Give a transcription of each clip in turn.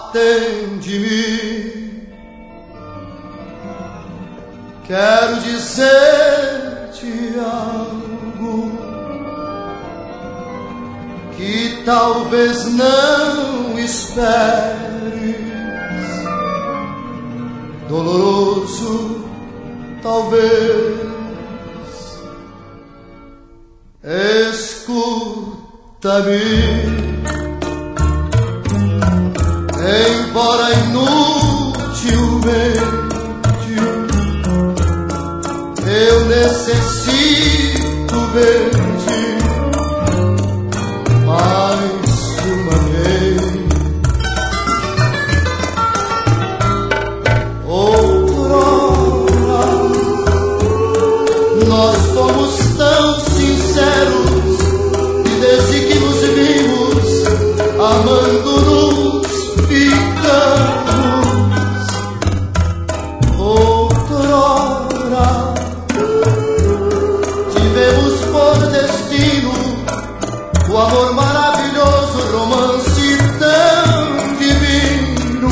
atende-me. Quero dizer-te algo que talvez não esperes, doloroso talvez. Escuta-me, embora inutilmente, eu necessito ver-te mais uma vez. Outrora nós fomos tão sinceros, e desde que nos vimos amando-nos ficamos. Outrora tivemos por destino o amor maravilhoso, romance tão divino.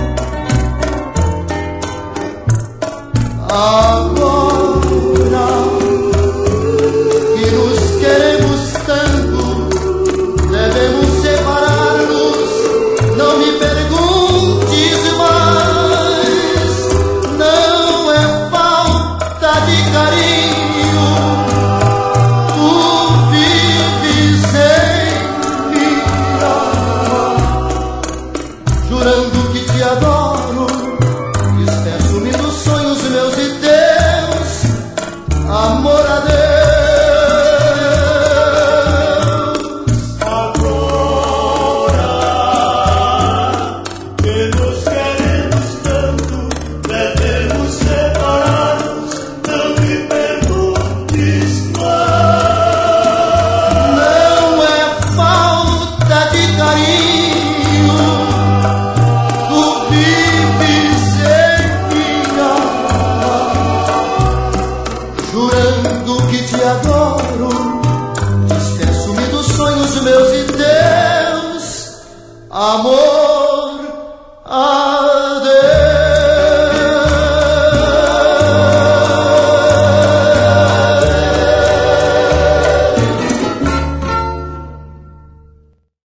Agora que nos queremos tanto, devemos separar-nos. Não me perguntes mais, não é falta de carinho. Tu vives em minha alma, jurando que te adoro. Despeço-me dos sonhos meus e teus, amor a Deus. Agora que nos queremos tanto, devemos separar-nos. Não me perguntes mais. Não é falta de carinho. Tu vives em minha alma, jurando que te adoro. Despeço-me dos sonhos meus e teus, amor a